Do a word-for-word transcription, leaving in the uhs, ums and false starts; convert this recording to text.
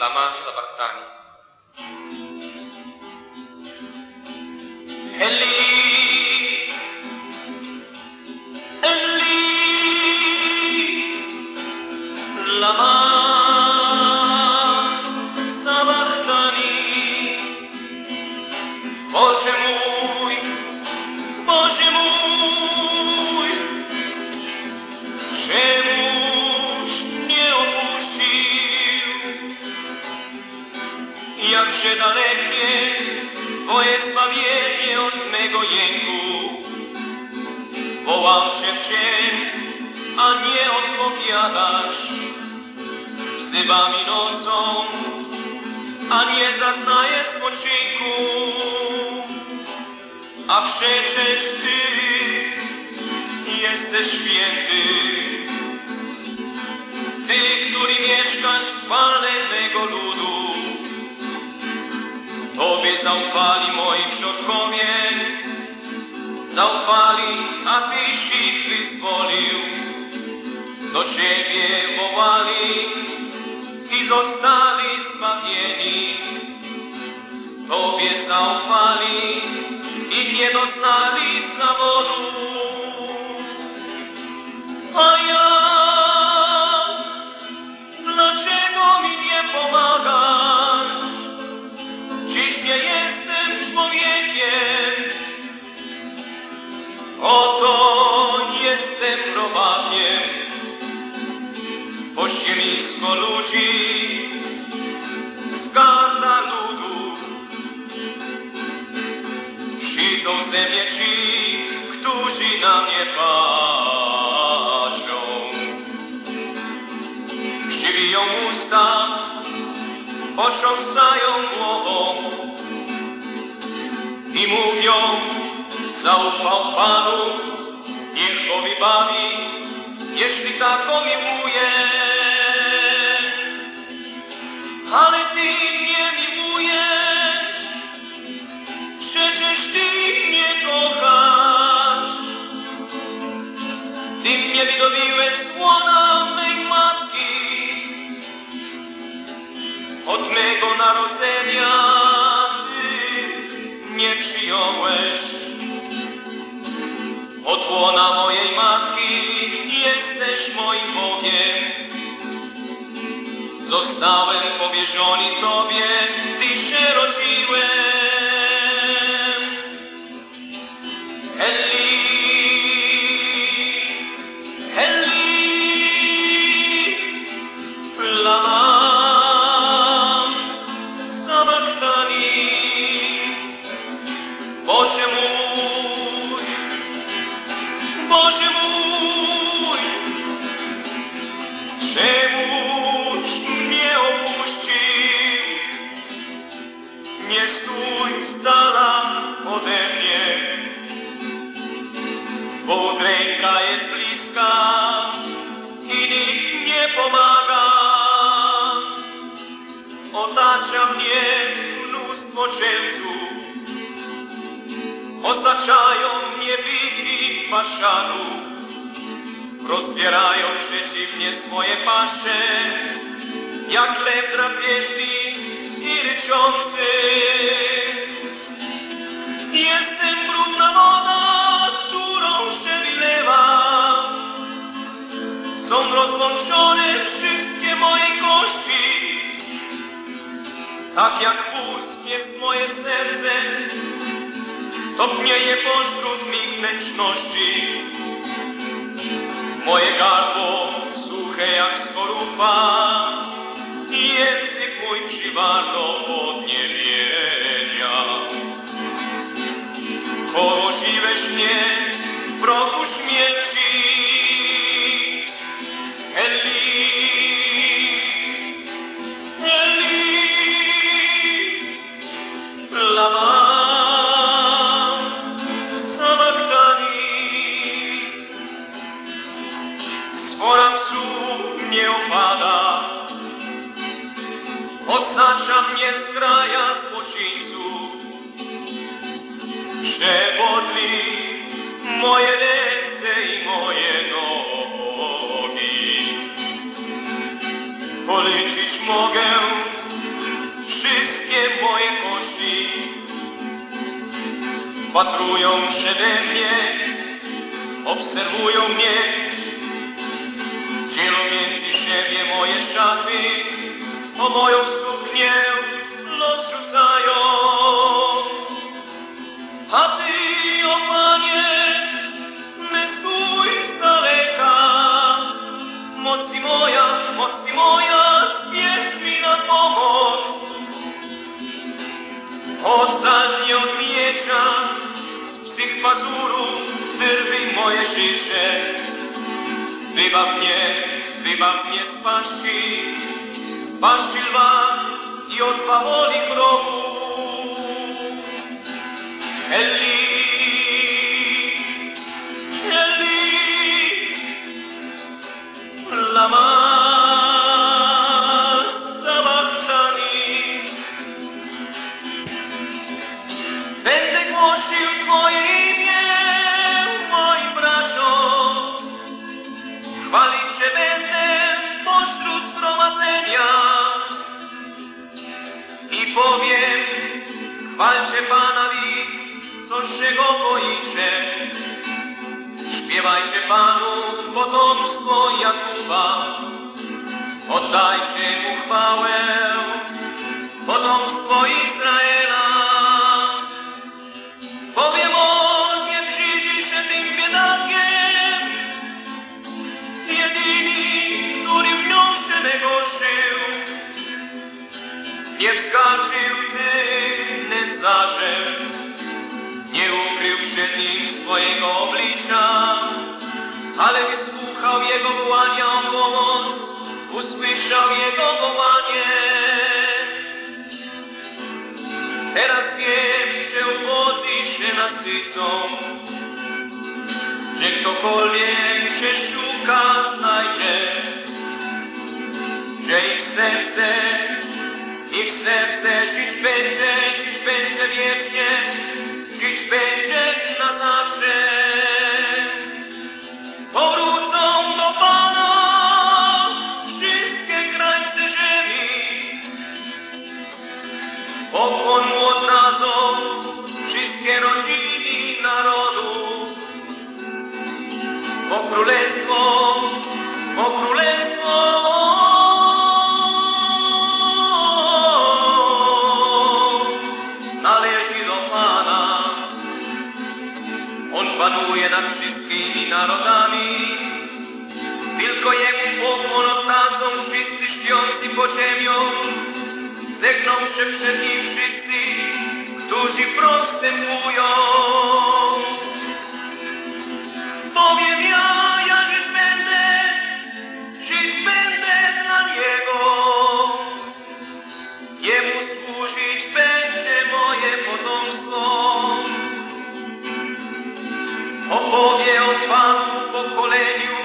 lama sabachthani. Eli, Eli, lama sabachthani. Boże mój, Boże mój, czemuś mnie opuścił? Jakże dalekie Twoje zbawienie od mego jęku. Wołam się w dzień, a nie odpowiadasz. Wzywam i nocą, a nie zaznaję spoczynku. A przecież Ty jesteś święty. Ty, który mieszkasz w chwale mego ludu. Tobie zaufali moi przodkowie, zaufali, a Tyś ich wyzwolił. Do Ciebie wołali i zostali zbawieni. Tobie zaufali i nie doznali zawodu. A ja, dlaczego mi nie pomagasz? Dziś nie jestem człowiekiem, oto jestem robakiem. Pościemisko ludzi, zgarda ludu. Przyjdą ze mnie ci, którzy na mnie patrzą. Przywiją usta, potrząsają głową i mówią: zaufał Panu, niech go wybawi, jeśli tak go miłuje. Ale Ty mnie miłujesz, przecież Ty mnie kochasz. Ty mnie wydobyłeś z łona mej matki. Od mego narodzenia Ty mnie przyjąłeś. Od łona mojej matki jesteś moim Bogiem. Zostałem powierzony Tobie, Ty się rodziłem. Eli, Eli, lama sabachthani. Boże mój, Boże mój, czemuś mnie opuścił? Nie stój z dala ode mnie, bo udręka jest bliska i nikt nie pomaga. Otacza mnie mnóstwo czerwców, osaczają mnie wiki maszanów, rozbierają przeciwnie swoje paszcze, jak lew drapieżny i ryczący. Jestem brudna woda, którą się wylewa. Są rozłączone wszystkie moje kości. Tak jak pusk jest moje serce, topnieje pośród mych wnętrzności. Moje gardło suche jak skorupa i język mój przywarto podniebienia. Położyłeś mnie w prochu śmierci. Eli, Eli, lama spora psu mnie opada, osacza mnie zgraja złoczyńców. Przebodli moje ręce i moje nogi. Policzyć mogę wpatrują się we mnie, obserwują mnie, dzielą między siebie moje szaty, o moją suknię los rzucają. A Ty, o Panie, my stój z daleka, mocy moja, mocy moja, spiesz mi na pomoc. Ocal mnie od miecza, z psich pazurów wyrwij moje życie. Wybaw mnie, wybaw mnie z paszczy, z paszczy lwa i od bawoli grobu. Eli, Eli, lama sabachthani. Będę głosił Twoje imię, moi bracio, chwalić się będę pośród zgromadzenia i powiem, chwalcie Pana wi, co się Go boicie. Śpiewajcie Panu potomstwo Jakuba, oddajcie Mu chwałę, potomstwo Izraela. Bowiem On nie brzydzi się tym biedakiem, jedyny, który w nią się negoszył, nie wskaczył tylnym carzem, nie ukrył przed nim swojego oblicza, ale wysłuchał jego wołania o pomoc, usłyszał jego wołanie. Teraz wiem, że ubodzy się nasycą, że ktokolwiek Cię szuka, znajdzie, że ich serce, ich serce żyć będzie, żyć będzie wiecznie, żyć będzie na zawsze. Powrócą do Pana wszystkie krańce ziemi, pokłon Mu oddadzą wszystkie rodziny narodów, bo królestwo, bo królestwo należy do Pana. On panuje nad wszystkimi narodami, tylko Jemu pokłon oddadzą wszyscy śpiący pod ziemią. Zegną się przed Nim wszyscy, którzy prąd wstępują. Bowiem ja, ja żyć będę, żyć będę dla Niego. Jemu służyć będzie moje potomstwo. Opowie o Panu pokoleniu,